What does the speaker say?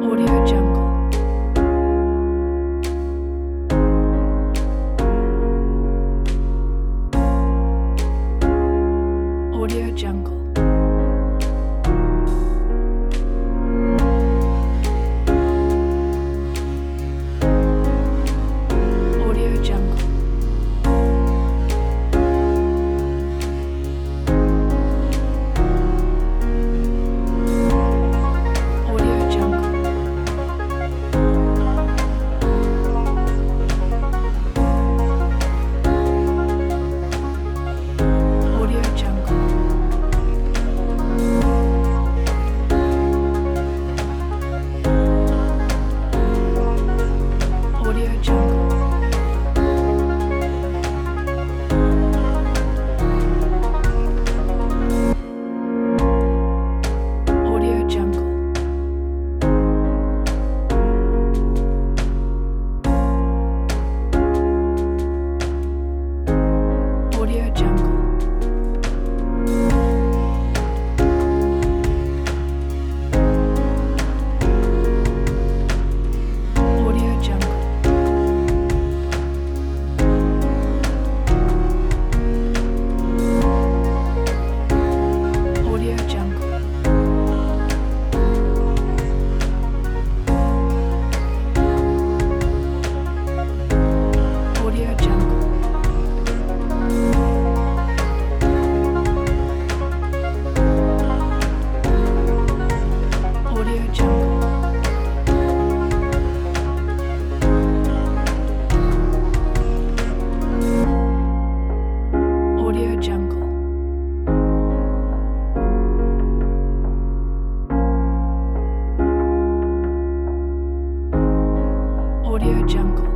Audio Jungle. Audio Jungle. Audio Jungle. Audio Jungle. Audio Jungle. Audio Jungle. Audio Jungle. Audio Jungle. Audio Jungle. Audio Jungle. Audio Jungle. Audio Jungle. Audio Jungle. Audio Jungle.